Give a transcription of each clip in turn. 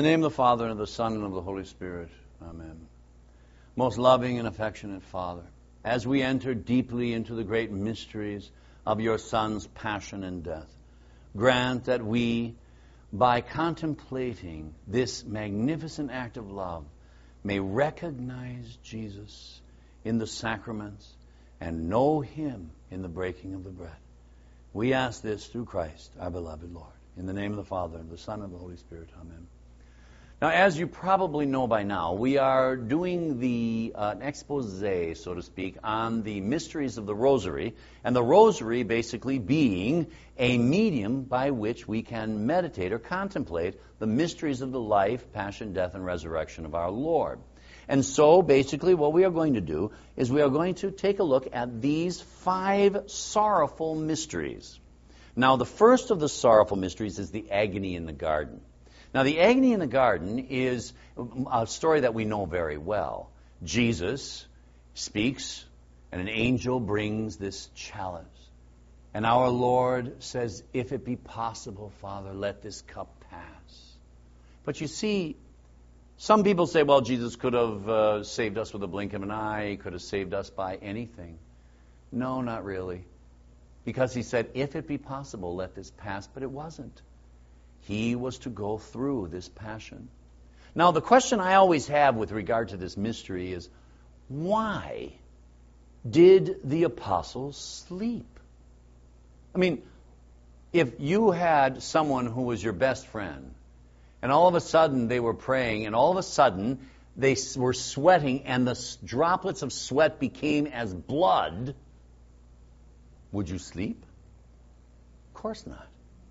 the name of the Father, and of the Son, and of the Holy Spirit. Amen. Most loving and affectionate Father, as we enter deeply into the great mysteries of your Son's passion and death, grant that we, by contemplating this magnificent act of love, may recognize Jesus in the sacraments and know Him in the breaking of the bread. We ask this through Christ, our beloved Lord. In the name of the Father, and the Son, and the Holy Spirit. Amen. Now, as you probably know by now, we are doing the expose, so to speak, on the mysteries of the Rosary, and the Rosary basically being a medium by which we can meditate or contemplate the mysteries of the life, passion, death, and resurrection of our Lord. And so, basically, what we are going to do is we are going to take a look at these 5 sorrowful mysteries. Now, the first of the sorrowful mysteries is the agony in the garden. Now, the agony in the garden is a story that we know very well. Jesus speaks, and an angel brings this chalice. And our Lord says, if it be possible, Father, let this cup pass. But you see, some people say, well, Jesus could have saved us with a blink of an eye. He could have saved us by anything. No, not really. Because he said, if it be possible, let this pass. But it wasn't. He was to go through this passion. Now, the question I always have with regard to this mystery is, why did the apostles sleep? I mean, if you had someone who was your best friend, and all of a sudden they were praying, and all of a sudden they were sweating, and the droplets of sweat became as blood, would you sleep? Of course not.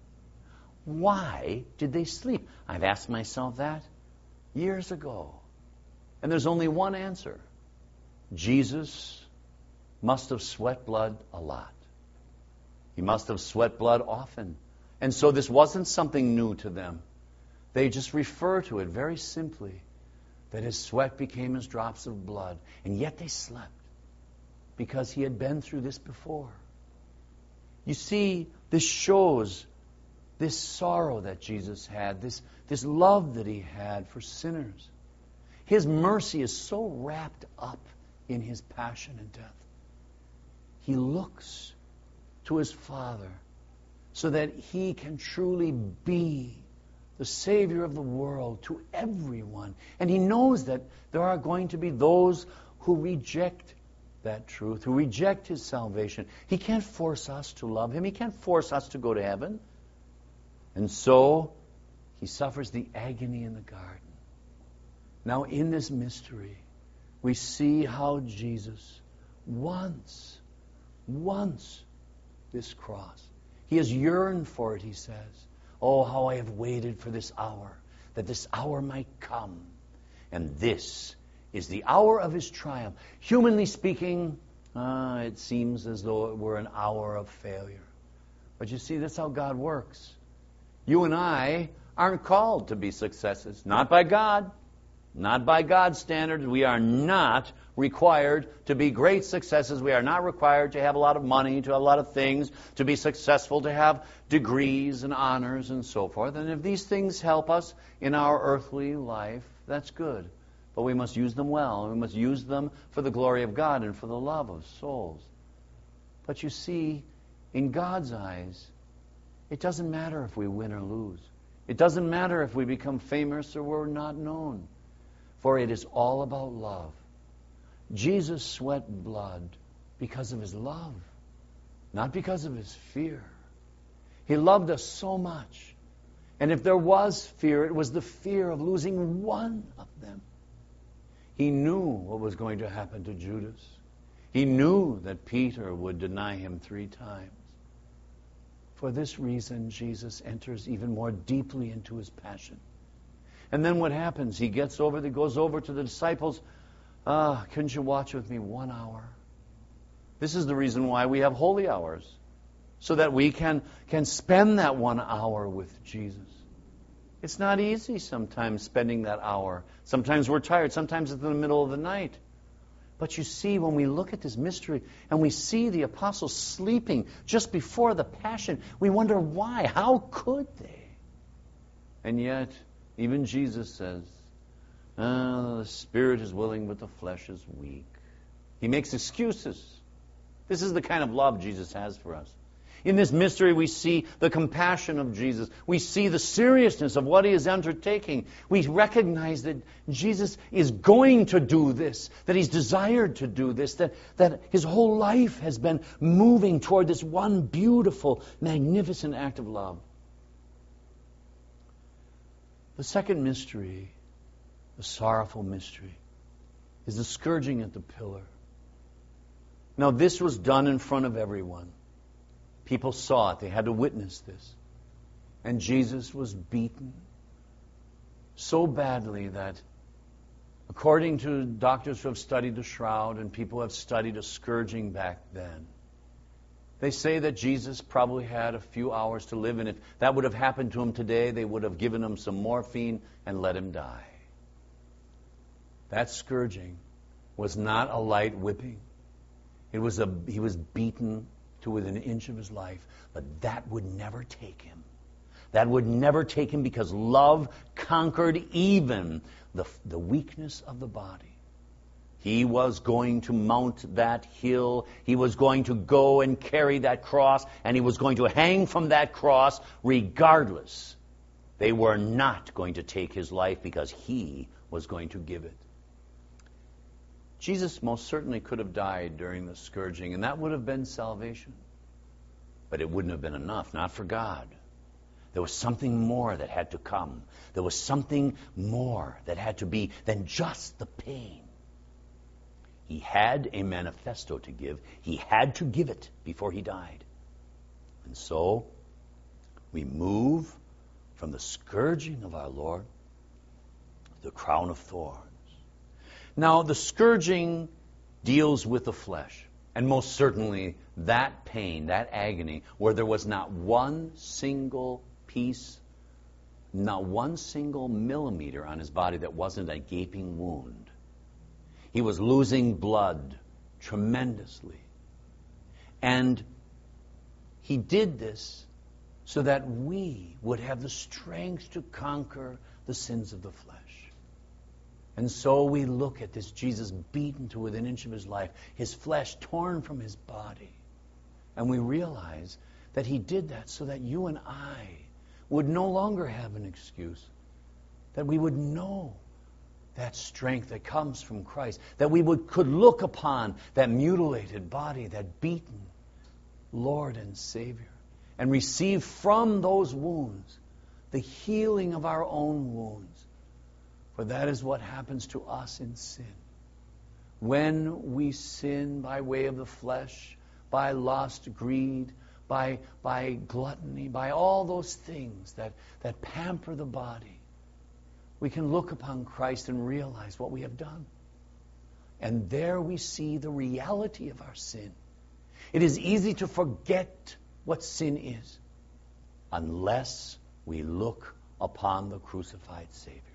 Why did they sleep? I've asked myself that years ago. And there's only one answer. Jesus must have sweat blood a lot. He must have sweat blood often. And so this wasn't something new to them. They just refer to it very simply, that his sweat became as drops of blood. And yet they slept because he had been through this before. You see, this shows this sorrow that Jesus had, this love that he had for sinners. His mercy is so wrapped up in his passion and death. He looks to his Father so that he can truly be the Savior of the world to everyone. And he knows that there are going to be those who reject that truth, who reject his salvation. He can't force us to love him. He can't force us to go to heaven. And so, he suffers the agony in the garden. Now, in this mystery, we see how Jesus wants this cross. He has yearned for it, he says. Oh, how I have waited for this hour, that this hour might come. And this is the hour of his triumph. Humanly speaking, it seems as though it were an hour of failure. But you see, that's how God works. You and I aren't called to be successes. Not by God. Not by God's standards. We are not required to be great successes. We are not required to have a lot of money, to have a lot of things, to be successful, to have degrees and honors and so forth. And if these things help us in our earthly life, that's good. But we must use them well. We must use them for the glory of God and for the love of souls. But you see, in God's eyes, it doesn't matter if we win or lose. It doesn't matter if we become famous or we're not known. For it is all about love. Jesus sweat blood because of his love, not because of his fear. He loved us so much. And if there was fear, it was the fear of losing one of them. He knew what was going to happen to Judas. He knew that Peter would deny him 3 times. For this reason, Jesus enters even more deeply into his passion. And then what happens? He goes over to the disciples. Couldn't you watch with me 1 hour? This is the reason why we have holy hours, so that we can spend that 1 hour with Jesus. It's not easy sometimes spending that hour. Sometimes we're tired. Sometimes it's in the middle of the night. But you see, when we look at this mystery and we see the apostles sleeping just before the Passion, we wonder why. How could they? And yet, Even Jesus says, the spirit is willing, but the flesh is weak. He makes excuses. This is the kind of love Jesus has for us. In this mystery, we see the compassion of Jesus. We see the seriousness of what he is undertaking. We recognize that Jesus is going to do this, that he's desired to do this, that his whole life has been moving toward this one beautiful, magnificent act of love. The second mystery, the sorrowful mystery, is the scourging at the pillar. Now, this was done in front of everyone. People saw it. They had to witness this. And Jesus was beaten so badly that, according to doctors who have studied the shroud and people who have studied a scourging back then, they say that Jesus probably had a few hours to live, and if that would have happened to him today, they would have given him some morphine and let him die. That scourging was not a light whipping. He was beaten to within an inch of his life, but that would never take him. That would never take him because love conquered even the weakness of the body. He was going to mount that hill. He was going to go and carry that cross, and he was going to hang from that cross regardless. They were not going to take his life because he was going to give it. Jesus most certainly could have died during the scourging, and that would have been salvation. But it wouldn't have been enough, not for God. There was something more that had to come. There was something more that had to be than just the pain. He had a manifesto to give. He had to give it before he died. And so, we move from the scourging of our Lord to the crown of thorns. Now, the scourging deals with the flesh, and most certainly that pain, that agony, where there was not one single piece, not one single millimeter on his body that wasn't a gaping wound. He was losing blood tremendously. And he did this so that we would have the strength to conquer the sins of the flesh. And so we look at this Jesus beaten to within an inch of his life, his flesh torn from his body. And we realize that he did that so that you and I would no longer have an excuse. That we would know that strength that comes from Christ. That we could look upon that mutilated body, that beaten Lord and Savior, and receive from those wounds the healing of our own wounds. For that is what happens to us in sin. When we sin by way of the flesh, by lust, greed, by gluttony, by all those things that pamper the body, we can look upon Christ and realize what we have done. And there we see the reality of our sin. It is easy to forget what sin is unless we look upon the crucified Savior.